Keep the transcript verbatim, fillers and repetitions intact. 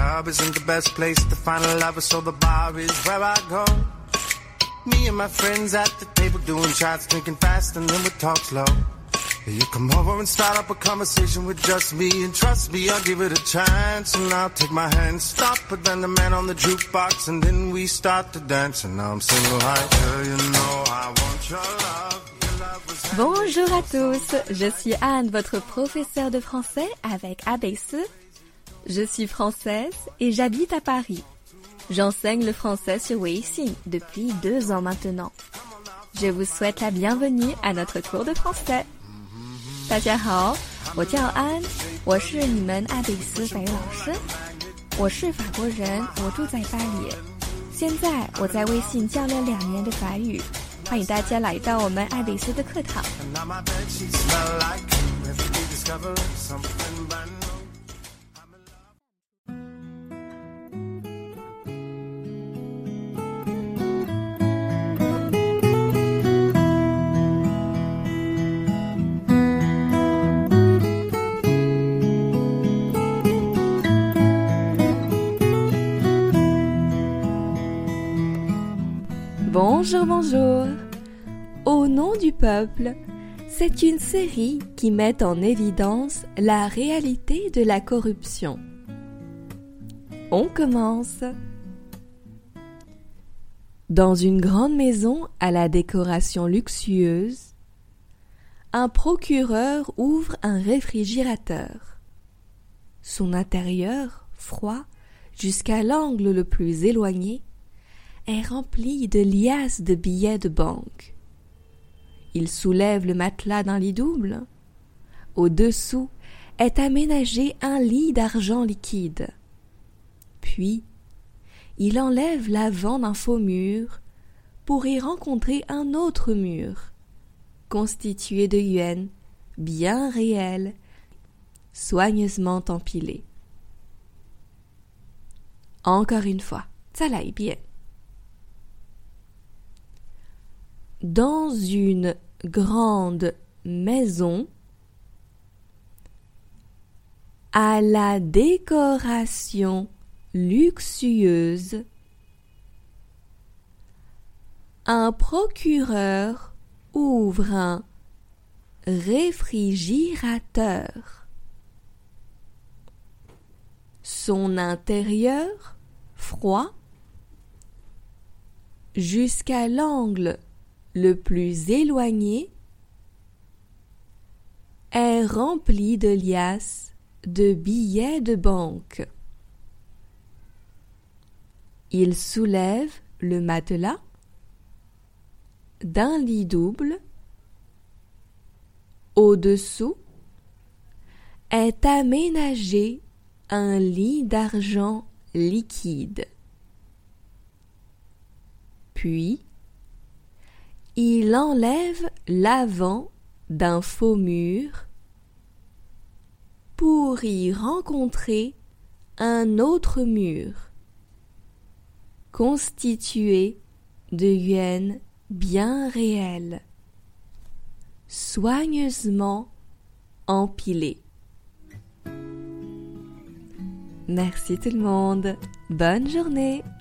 club isn't the best place to find a lover, so the bar is where I go. Me and my friends at the table doing shots, drinking fast, and then we talk slow. You come over and start up a conversation with just me, and trust me, I'll give it a chance. And I'll take my hand, stop, but then the man on the jukebox, and then we start to dance. And now I'm single, like, girl, you know I want your love. Bonjour à tous, je suis Anne, votre professeure de français avec A B C. Je suis française et j'habite à Paris. J'enseigne le français sur Weixin depuis deux ans maintenant. Je vous souhaite la bienvenue à notre cours de français. 大家好，我叫安，我是你们A B C法语老师。我是法国人，我住在巴黎。现在我在微信教了两年的法语。欢迎大家来到我们A B C的课堂。Bonjour, bonjour. Au nom du peuple, c'est une série qui met en évidence la réalité de la corruption. On commence. Dans une grande maison à la décoration luxueuse, un procureur ouvre un réfrigérateur. Son intérieur, froid jusqu'à l'angle le plus éloigné, est rempli de liasses de billets de banque. Il soulève le matelas d'un lit double. Au-dessous est aménagé un lit d'argent liquide. Puis, il enlève l'avant d'un faux mur pour y rencontrer un autre mur, constitué de yuan bien réels, soigneusement empilés. Encore une fois, 再来一遍。Dans une grande maison, à la décoration luxueuse, un procureur ouvre un réfrigérateur. Son intérieur, froid, jusqu'à l'angle le plus éloigné, est rempli de liasses de billets de banque. Il soulève le matelas d'un lit double. Au-dessous est aménagé un lit d'argent liquide. Puis, il enlève l'avant d'un faux mur pour y rencontrer un autre mur, constitué de yuan bien réels, soigneusement empilés. Merci tout le monde, bonne journée!